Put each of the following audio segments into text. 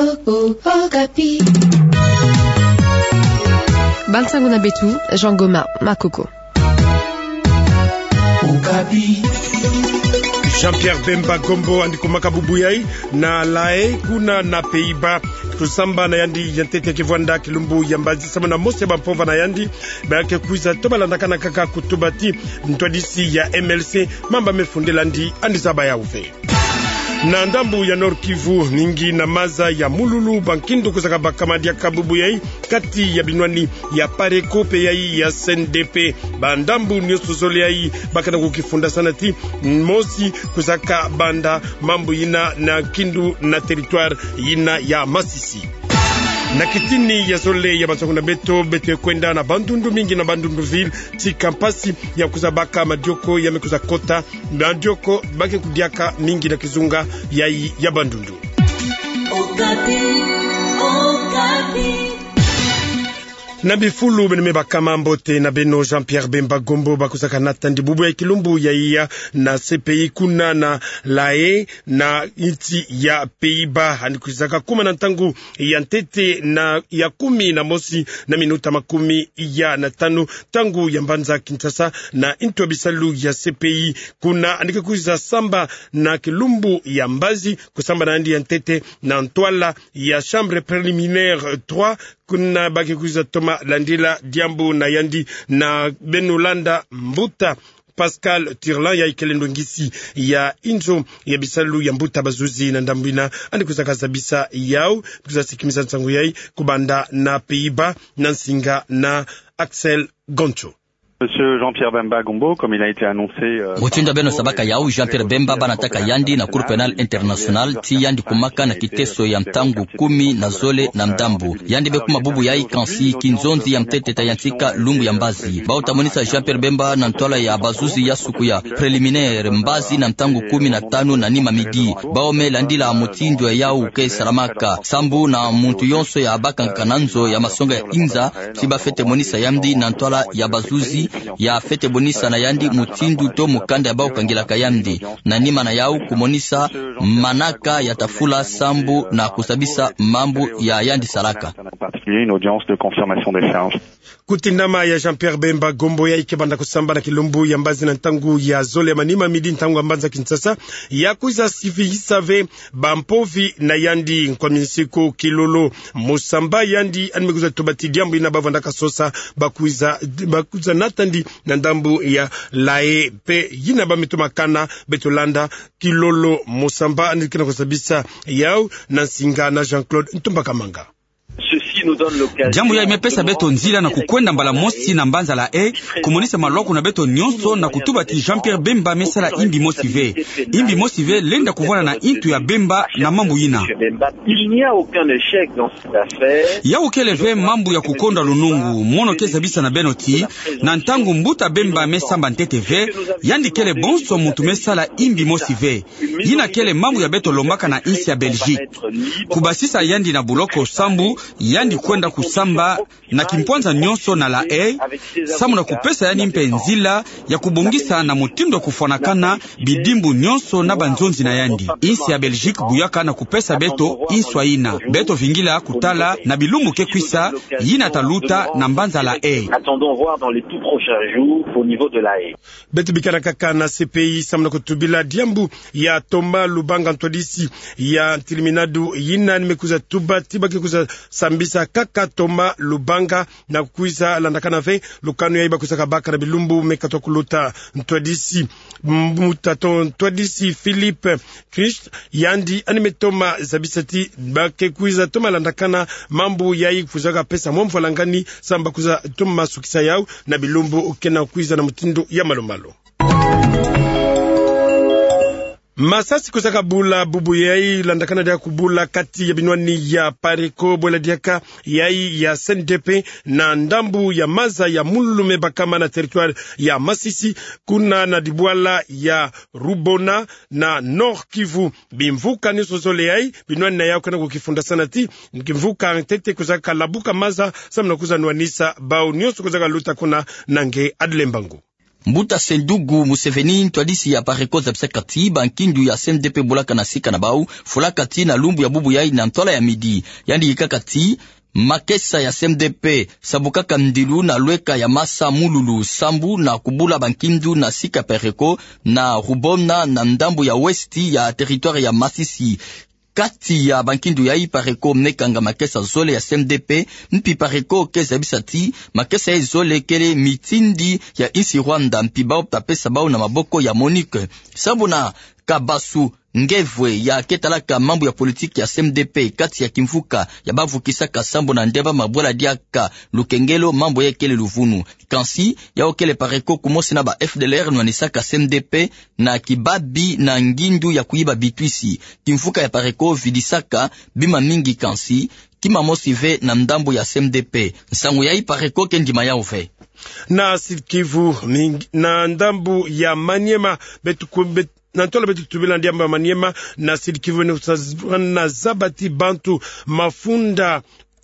Okapi. Bansango na Betu, Jean Goma, Makoko. Okapi. Jean-Pierre Bemba Gombo andikumaka bubuyai na lae kuna na Peiba kusamba na yandi yantete kivwanda kilumbu yambazi sama na mose bampova na yandi bayake kuiza tobalandakana kaka kutubati mtwadisi ya MLC mamba mefundela ndi andizaba ya uve na ndambu ya Nord Kivu ningi na maza ya mululu bankindu kusaka bakamadi ya kabubu yai kati ya binwani ya Pareko pe yai ya SNDP bandambu nyosozole yai bakana kukifunda sanati mosi kusaka banda mambu yina na kindu na territoire yina ya Masisi na kitini ya zole ya Bansango na Beto kwenda na Bandundu mingi na Bandundu ville ti kampasi ya kuzabaka madioko ya mekuza kota madioko bake kudiaka mingi na kizunga ya Bandundu. Okapi, Okapi. Na bifulu beneme bakama mbote na beno Jean-Pierre Bemba Gombo bakusaka natandi bubu ya kilumbu ya iya na CPI kuna na lae na inti ya Peiba anikusaka kuma na tangu ya ntete na ya 10 na mosi na minuta 15 tangu ya mbanza Kinshasa na into bisalu ya CPI kuna andikuza samba na kilumbu ya mbazi kusamba na andi ya ntete na ntwala ya chambre préliminaire 3 kuna baki kuza toma landila diambu na yandi na Benolanda Mbuta Pascal Tirlan ya ikelendo ngisi ya inzo ya bisalu ya Mbuta bazuzi na ndambina andi kusakaza bisa yao kuzasikimisa nsangu yai kubanda na Peiba na Nsinga na Axel Goncho. Monsieur Jean-Pierre Bemba Gombo, comme il a été annoncé... Mutinda beno sabaka yao Jean-Pierre Bemba banataka yandi na Cour Penal International ti yandi kumaka na kiteso ya mtangu 10 na zole na mdambu. Yandi bekuma bubu yai kansi kinzonzi ya mtete tayantika lungu ya mbazi. Bao tamonisa Jean-Pierre Bemba na ntola ya bazuzi ya suku ya preliminaire mbazi na mtangu 15 na nima midi. Bao me landila mutindo yao uke saramaka. Sambu na muntu yonso ya abaka nkananzo ya masonga ya inza siba fete monisa yandi na ntola ya bazuzi ya fete bonisa na yandi mutindu to mukanda ya bao kangila kayandi na nima na yao kumonisa manaka ya tafula sambu na kusabisa mambu ya yandi salaka. Une audience de confirmation des charges. Kutindama ya Jean-Pierre Bemba Gombo ya ikebanda kusamba na kilumbu ya mbazi na ntangu ya zole ya manima midi ntangu ya mbanza Kinshasa ya kuiza sifi hisave bampovi na yandi kwa minisiko kilolo musamba yandi animekuza tobati diambu ina bavandaka sosa bakuiza natandi na ndambu ya lae pe yina bamitumakana Betolanda kilolo musamba anikina kusabisa yao na Nsinga na Jean-Claude Ntumbakamanga. Jambo ya imepesa beto nzila na kukwenda mbala mosi na mbanza la kumonisa maloko na beto nyonso na kutubati Jean-Pierre Bemba mesala imbi mosive lenda kuvona na intu ya Bemba na mambu yina ya ukeleve mambu ya kukonda lunungu mono keza bisa na benoti na ntangu Mbuta Bemba mesamba nteteve yandi kele bonso mutu mesala imbi mosive yina kele mambu ya beto lombaka na insi ya Belgique kubasisa yandi na buloko sambu yandi kwenda kusamba na kimpwanza nyonso na la samu na kupesa yani mpe nzila ya kubongisa na mutindo kufonakana bidimbu nyonso na banzonzi na yandi insi ya Belgique buyaka na kupesa beto inswa ina beto vingila kutala na bilumbu kekwisa yina taluta na mbanza la Attendons voir dans les tout prochains jours au niveau de la beto bikana kaka na CPI samna kutubila diambu ya Toma Lubanga Ntodisi ya Tiliminadu yina nimekuza tuba tiba kikuza sambisa kaka Toma Lubanga na kuiza landakana ve lukanu ya iba kusaka baka na bilumbu mekato kuluta Ntodisi mutato Ntodisi Philippe Christ yandi animetoma zabisati bake kuiza Toma landakana mambu ya kuzaka pesa mwamfu langani samba kuza Toma sukisa yao na bilumbu ukena kuiza na mutindo ya malomalo. Masasi kusaka bula bubu yai landakana dia kubula kati ya binwani ya Pareko bola diaka yai ya SNDP na ndambu ya maza ya Mululume bakama na territoire ya Masisi kuna na dibwala ya Rubona na Nord Kivu bimvuka niso zole yai binwani na yao kana kukifunda sanati mkimvuka antete kusaka labuka maza samna kuza nwanisa bao nyoso kusaka luta kuna nange Adlembangu. Mbuta Sendugu Museveni twadisi ya pareko za psekati bankindu ya CNDP bulaka na sika na bau fulakati na lumbu ya bubu yai na ntola ya midi yandi yikakati makesa ya CMDP sabukaka ndilu na lweka ya masa mululu sambu na kubula bankindu na sika pereko na rubona na ndambu ya westi ya territoire ya Masisi. Kati ya bankindu ya ipareko mnekanga makesa zole ya CMDP mpi pareko keza bisati makesa ya zole kele mitindi ya isi Rwanda mpi bao tapesa bao na maboko ya Monique sabu na Kabasu ngevwe ya ketalaka mambo ya politiki ya CMDP kati ya kimfuka ya bavu kisaka sambo na ndeba mabwela diaka lukengelo mambo ya kele luvunu kansi ya okele pareko kumosi na ba FDLR nwanisaka CMDP na kibabi na ngindu ya kuiba bitwisi kimfuka ya pareko vidisaka bima mingi kansi kima mosive na ndambo ya CMDP nsangu ya ipareko kendima ya uve na Sikivu na ndambu ya Maniema betukumbe na ntola betu tubila ndiamba Maniema na Sikivu na zabati bantu mafunda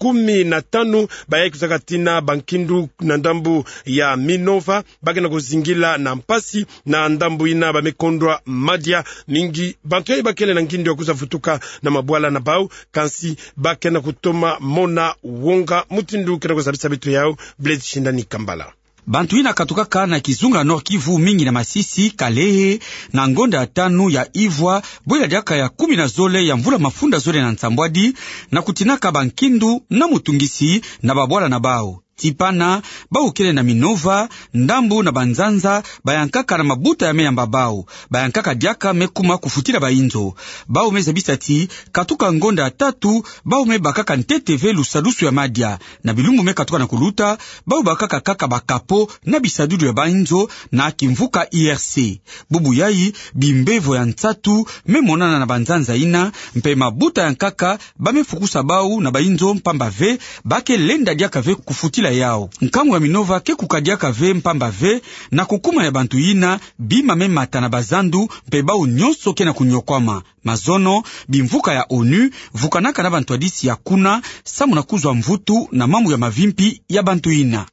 15 baye kusakatina bankindu na ndambu ya Minova bagena kuzingila na mpasi na ndambu ina bamekondwa madia mingi bantu ya bakele na ngindu ya kuzafutuka na mabwala na bau kansi bakena kutoma mona wonga mutindu kena kuzabisa bitu yao Blaise Shindani Kambala. Bantu ina katukaka na Kizunga Nord Kivu mingi na Masisi, Kalehe na ngonda ya tanu ya Ivwa, bwela diaka ya 10 na zole ya mvula mafunda zole na Nsambwadi na kutinaka bankindu na mutungisi na babwala na bao. Tipana, baukele na Minova, ndambu na banzanza, bayankaka na mabuta ya meya mbabao, bayankaka diaka mekuma kufutila bainzo. Bao meza bisati, katuka ngonda ya tatu, bao me bakaka nteteve lusadusu ya madia, na bilumbu me katuka na kuluta, bao bakaka kaka bakapo na bisadudu ya bainzo na kimvuka IRC. Bubu yai, bimbevo ya ntatu, me monana na banzanza ina, mpe mabuta ya nkaka, bame fukusa bao na bainzo mpamba ve, bake lenda diaka ve kufutila yao. Nkangu ya Minova ke kukadiaka ve mpamba ve na kukuma ya bantu ina bima memata na bazandu mpebao nyonso ke na kunyokwama. Mazono bimvuka ya ONU vukanaka na bantu adisi ya kuna samu na kuzwa mvutu na mamu ya mavimpi ya bantu ina.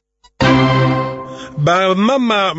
Ba mama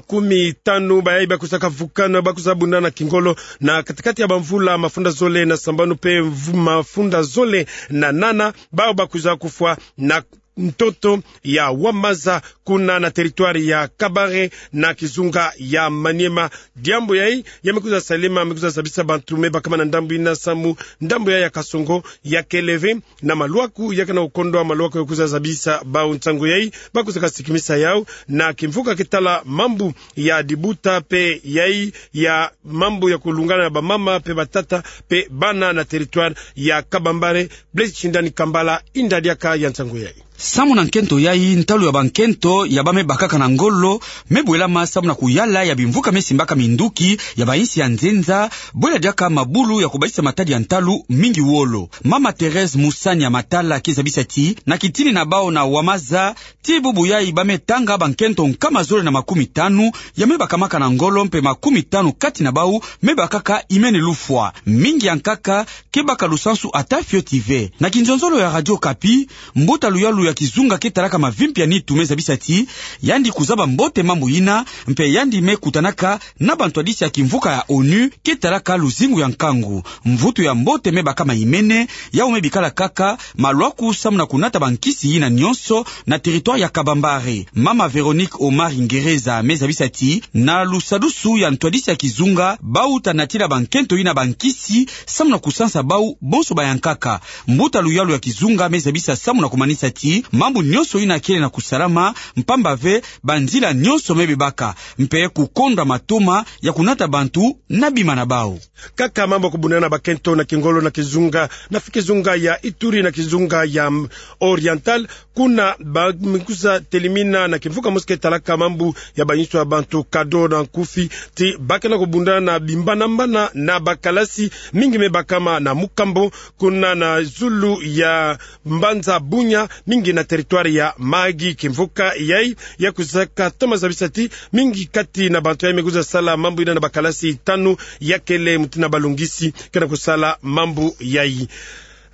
15 bayai bakusaka vukana bakusabunda na Kingolo na katikati ya bamvula mafunda zole na sambanu pe mafunda zole na nana bao bakuza kufwa na mtoto ya Wamaza kuna na teritwari ya Kabare na Kizunga ya Maniema. Diambo yai yamekuza salima amekuza sabisa bantume bakama na ndambu ina samu ndambu ya Kasongo ya Keleve na maluaku yaka na ukondo wa maluaku yakuza sabisa bao ntango yai bakuza kasikimisa yao na kimfuka kitala mambu ya Dibuta pe yai ya mambu ya kulungana na bamama pe batata pe bana na teritwari ya Kabambare. Blaise Shindani Kambala indadiaka ya ntango yai. Samu na nkento yai ntalu ya bankento ya bame bakaka na ngolo mebwela masamu na kuyala ya bimvuka mesimbaka minduki ya bainsi ya nzenza bwela diaka mabulu ya kubaisa matadi ya ntalu mingi wolo. Mama Therese Musani ya matala keza bisati na kitini na bao na Wamaza ti bubu yai bame tanga bankento nkama zole na 15 ya mebakamaka na ngolo mpe 15 kati na bao mebakaka imene lufwa mingi ya nkaka kebaka lusansu atafio TV na kinzonzolo ya Radio Kapi mbota luyalu ya Kizunga ketalaka mavimpi ya nitu meza bisati yandi kuzaba mbote mambu ina mpe yandi me kutanaka na bantu adisi ya kimvuka ya ONU ketalaka luzingu ya nkangu mvutu ya mbote meba kama imene ya umebikala kaka malwaku samu na kunata bankisi ina nyonso na territoire ya Kabambare. Mama Veronique Omar Ingereza meza bisati na lusadusu ya ntwadisi ya Kizunga bau tanatila bankento ina bankisi samu na kusansa bau bonso bayankaka mbuta luyalu ya Kizunga meza bisa samu na kumanisa ti mambu nyonso ina kile na kusalama mpamba ve banzila nyonso mebebaka mpe kukonda matoma ya kunata bantu na bima na bao. Kaka mambo kubunana na bakento na Kingolo na Kizunga na Kizunga ya Ituri na Kizunga ya Oriental kuna mikusa telimina na kimfuka moske talaka mambu ya banyiswa bantu kado na kufi ti bakena kubundana na bimbana mbana na bakalasi mingi mebakama na Mukambo kuna na Zulu ya Mbanza Bunya mingi na teritwari ya Magi kimvuka yai ya kusaka Thomas Abisati mingi kati na bantu ya meguza sala mambu ina na bakalasi tanu ya kele mutina balungisi kena kusala mambu yai.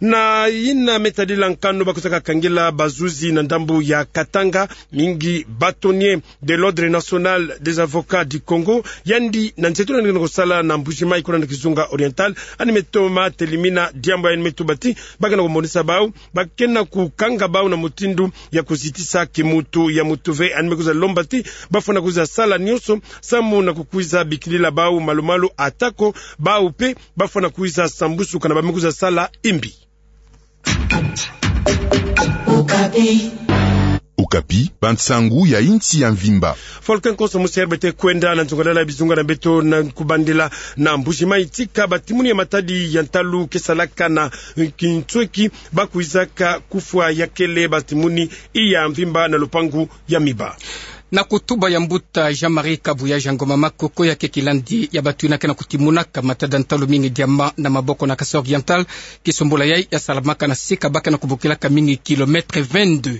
na ina metadila nkano bakusaka kangela bazuzi na ndambu ya Katanga mingi bâtonnier de l'ordre national des avocats du Congo yandi na nzetu na ngosala na Mbushima ikona na Kizunga Oriental animetoma telimina diambo ya metubati bakana kumonisa bao bakena kukanga bao na mutindu ya kuzitisa kimutu ya mutuve animekuza lombati bafuna kuza sala nyoso samu na kukuiza bikilila bao malumalu atako bao pe bafuna kuiza sambusu kana bamekuza sala imbi. Okapi, Bantsangu ya inti ya Mvimba. Folken koso muserbete kwenda na nzongalala bizunga na beto na kubandela na Mbushima itika batimuni ya matadi ya ntalu kesalaka na kinchweki bakuizaka kufwa ya kele batimuni iya Mvimba na lupangu ya Miba. Na kutuba ya mbuta Jean-Marie Kabuya Jangoma Makoko ya kekilandi ya batu na kena kutimunaka matada ntalo mingi diama na maboko na kasa oriental kisombola yai ya salamaka na sika baka na kubukilaka mingi kilometre 22.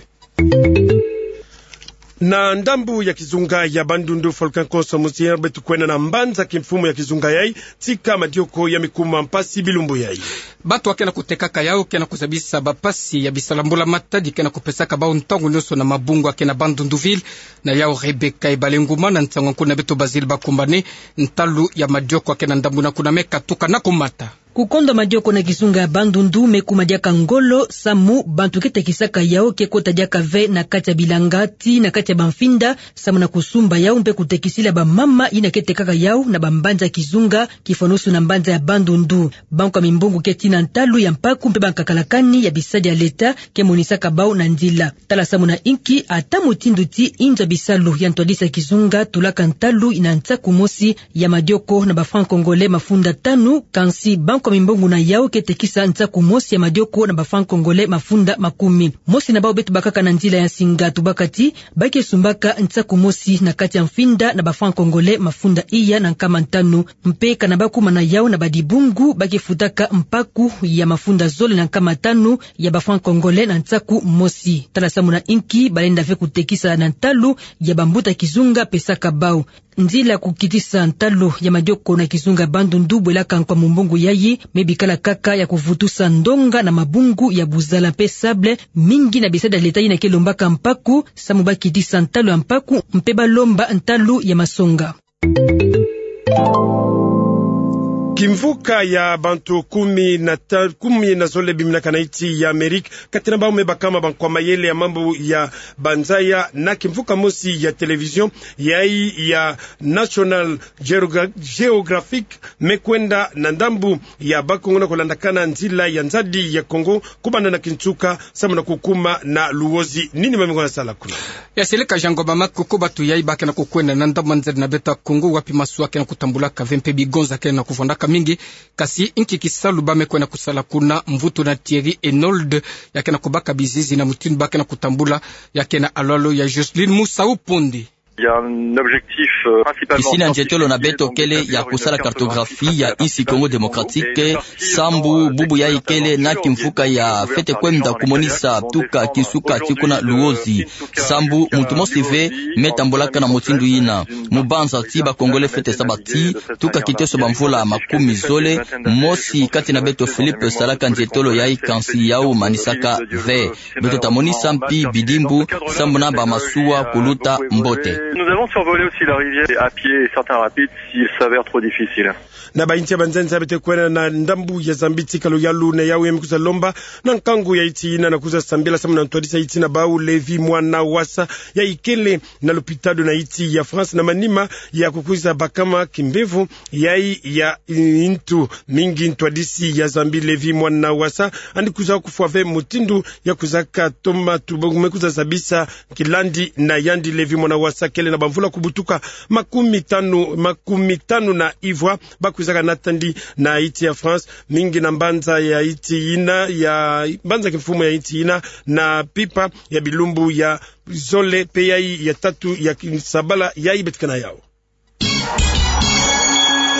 Na ndambu ya Kizunga ya Bandundu Folkan Koso Musier betu kwena na mbanza kimfumo ya Kizunga yai tika madioko ya mikuma mpasi bilumbu yai. Batu wakena kutekaka yao kena kuzabisa bapasi ya bisalambula matadi kena kupesaka bao ntangu nyoso na mabungu wakena Bandunduville na yao Rebeka Ibalenguma na ntangu kuna betu Bazil Bakumbane ntalu ya madioko wakena ndambu na kuna meka tuka na kumata. Kukonda madioko na Kizunga ya Bandundu mekuma diaka ngolo samu bantu kete kisaka yao kekota diaka ve na katia bilangati na katia banfinda samu na kusumba yao mpe kutekisila ba mama ina kete kaka yao na bambanja Kizunga kifonusu na mbanja ya Bandundu banko mimbungu keti na ntalu ya mpaku mpe bankakalakani ya bisadi ya leta kemonisaka bao na ndila tala samu na inki ata mutindu ti inja bisalu ya ntwadisa Kizunga tulaka ntalu ina ntaku mosi ya madioko na ba franc congolais mafunda tanu kansi banko kwa mimbongu na yao ketekisa ntaku mosi ya madioko na bafan kongole mafunda makumi. Mosi na bao betu bakaka na njila ya singa tubakati, baki sumbaka ntaku mosi na kati ya mfinda na bafan kongole mafunda iya na nkama ntanu. Mpeka na baku mana yao na badibungu baki futaka mpaku ya mafunda zole na nkama tanu ya bafan kongole na ntaku mosi. Talasamu na inki balenda fe kutekisa na ntalu ya bambuta Kizunga pesaka bao. Ndila kukitisa ntalo ya madioko na Kizunga Bandundu bwelaka kwa mumbungu yayi mebikala kaka ya kuvutusa ndonga na mabungu ya buzala pe sable mingi na bisada letayi na kelombaka mpaku samu bakitisa ntalo ya mpaku mpeba lomba ntalo ya masonga. Kimvuka ya bantu kumi na zole bimina kanaiti ya Amerika katina bao mebakama bankwa mayele ya mambo ya banzaya na kimvuka mosi ya television yai ya National Geographic mekwenda na ndambu ya Bakongo na kulandakana nzila ya nzadi ya Kongo kubanda na kinchuka samu na kukuma na luozi nini mamingona sala kuna ya seleka Jangoma Makoko batu yai bake na kukwenda na ndambu nzadi na beta Kongo wapi masua kena kutambulaka vempe bigonza kena kufondaka mingi kasi inki kisalu bame kwena kusala kuna mvuto na Thierry Enold yake na kubaka bizizi na mutinu bake na kutambula yake na alolo ya Jocelyn Moussa Upondi. Isina njetolo na beto kele ya kusala kartografi ya isi Kongo Demokratike sambu bubu ya ikele na kimfuka ya fete kwenda kumonisa tuka kisuka chikuna luozi sambu mutumosive metambolaka na motindu ina mubanza tiba Kongole fete sabati tuka kiteso bamvula makumi zole mosi kati na beto Philippe salaka njetolo ya ikansi yao manisaka ve beto tamonisa mpi bidimbu sambu na bamasua kuluta mbote. Nous avons survolé aussi la rivière à pied et certains rapides s'il s'avère trop difficile. Na bainti ya banzanza bete kwena na ndambu ya Zambiti kalu yalu na yawe mkuza lomba na nkangu ya iti ina na kuza sambila samu na ntuadisa iti na bau Levi mwana wasa ya ikele na lupitado na iti ya France na manima ya kukuza bakama kimbevu ya intu mingi ntuadisi ya Zambi Levi mwana wasa andi kuza kufuave mutindu ya kuzaka toma mekuza zabisa kilandi na yandi Levi mwana wasa kele na bamvula kubutuka makumi tanu na Ivoire bakuzaka natandi na iti ya France mingi na mbanza ya iti ina ya mbanza kifumo ya iti ina na pipa ya bilumbu ya zole pe ya tatu ya sabala ya ibetikana yao.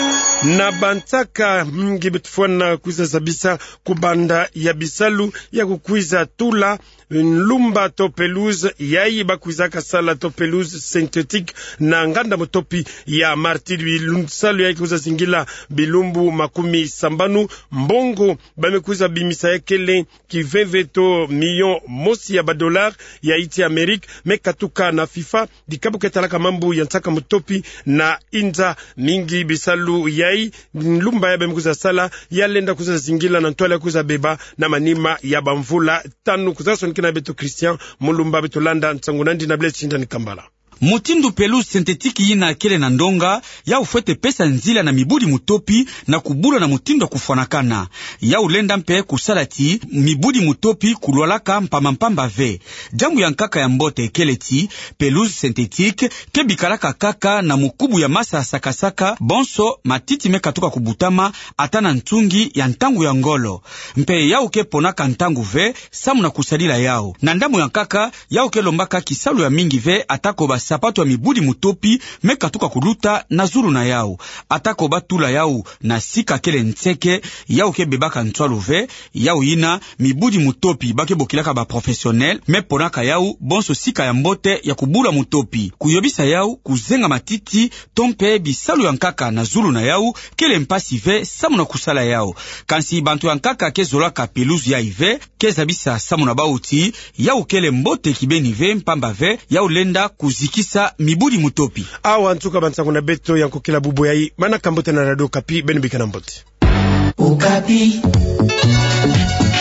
na bantaka mingi betufwana kuiza zabisa kubanda ya bisalu ya kukwiza tula nlumba to pelouse yayi bakwiza kasala to pelouse synthétique na nganda motopi ya martiri lunsalu yayi kuza zingila bilumbu makumi sambanu mbongo bamekuza bimisa yakele kiveve to million mosi ya $, ya iti Amerika mekatuka na FIFA dikabu ketalaka mambu ya ntaka motopi na inza mingi bisalu yayi nlumba ya bamekuza sala ya lenda kuza zingila na ntwala kuza beba na manima ya bamvula tanu kuza sonikina beto Christian mulumba beto landa nsangunandi na blesi ndani Kambala. Mutindu pelouse synthétique yina akele na ndonga ya ufete pesa nzila na mibudi mutopi na kubula na mutindo kufanakana ya ulenda mpe kusalati mibudi mutopi kulwalaka mpamba ve jambu ya nkaka ya mbote ekeleti pelouse synthétique kebikalaka kaka na mukubu ya masa ya sakasaka bonso matiti mekatuka kubutama atana ntungi ya ntangu ya ngolo mpe ya uke ponaka ntangu ve samu na kusalila yao na ndamu ya nkaka ya uke lombaka kisalu ya mingi ve atako basa sapato ya mibudi mutopi mekatuka kuluta na zuru na yao atako batula yao na sika kele ntseke yao kebebaka ntwalo ve yao ina mibudi mutopi bake bokilaka ba professionnel meponaka yao bonso sika ya mbote ya kubula mutopi kuyobisa yao kuzenga matiti tompe bisalu ya nkaka na zuru na yao kele mpasi ve samu na kusala yao kansi bantu ya nkaka kezolaka pelouse ya ive kezabisa samu na bauti yao kele mbote kibeni ve mpamba ve yao lenda kuziki mibudi mutopi awa ntuka bansangu na beto yanko kila bubu yayi mana kambote na radio Kapi benubika na mbote Okapi.